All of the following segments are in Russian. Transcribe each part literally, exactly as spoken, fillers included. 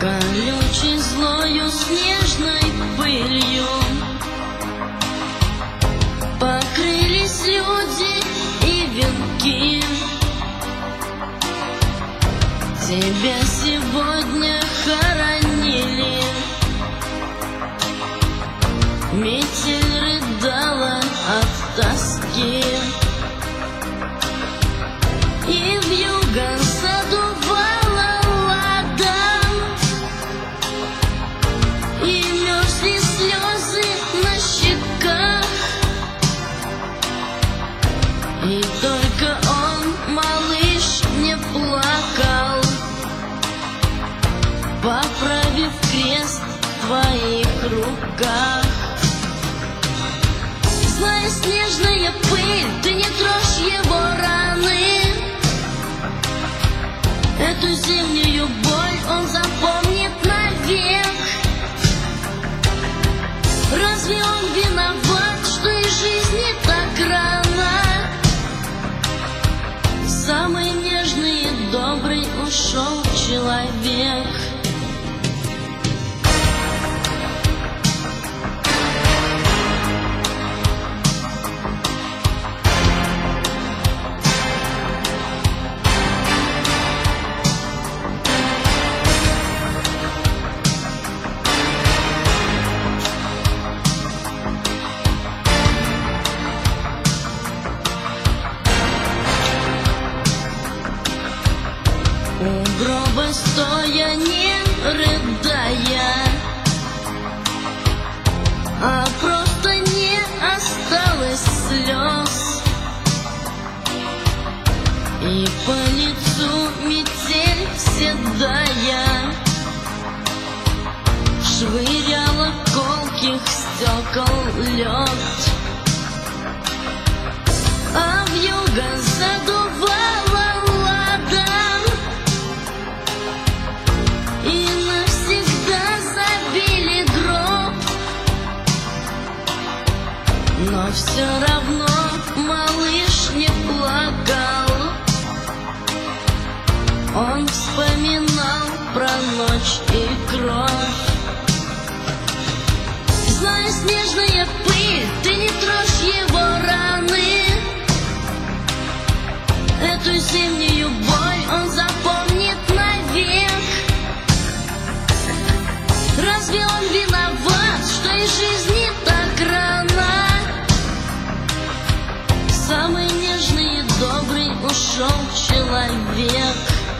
колючей злою снежной пылью покрылись люди и венки. Тебя сегодня хоронили, метель рыдала от тоски, и вьюга задувала ладом, и мерзли слезы на щеках, и только он, малыш, не плакал, поправив крест в твоих руках. Злая снежная пыль, ты не трожь его раны, эту зимнюю боль он запомнит навек. Разве он виноват, что и жизни так рано? Самый нежный и добрый ушел человек. У гроба стоя, не рыдая, а просто не осталось слез, и по лицу метель седая швыряла колких стекол лед, а вьюга задувала и навсегда забили гроб. Но все равно малыш не плакал, он вспоминал про ночь и кровь. Злая снежная пыль, ты не трожь его раны, эту зимнюю боль он запомнит навек. Разве он виноват, что и жизни так рано? Самый нежный и добрый ушел человек.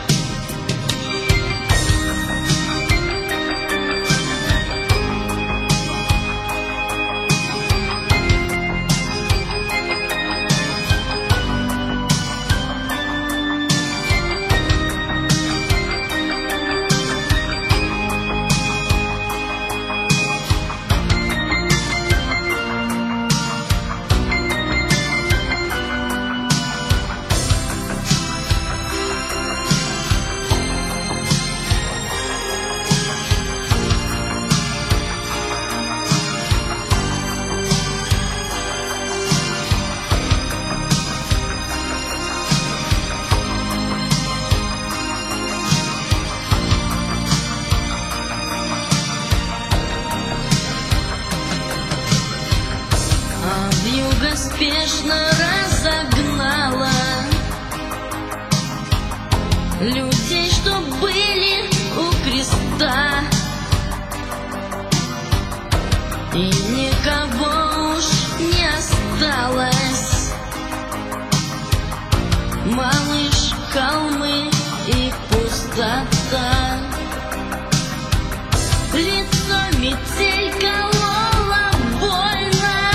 Вьюга спешно разогнала людей, что были у креста, и никого уж не осталось. Малыш, холмы и пустота, лицо метель колола больно,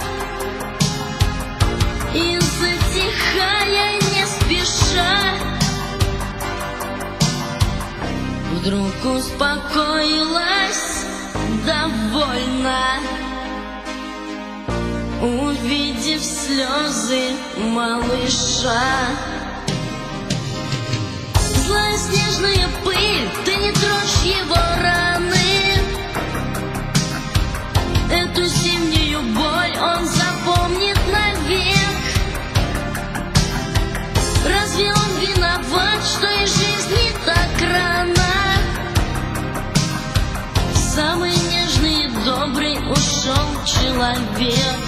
и затихая не спеша вдруг успокоилась довольно, увидев слезы малыша. Злая снежная пыль, ты не трожь его раны, эту зимнюю боль он запомнит навек. Разве он виноват, что и жизни так рано? голове.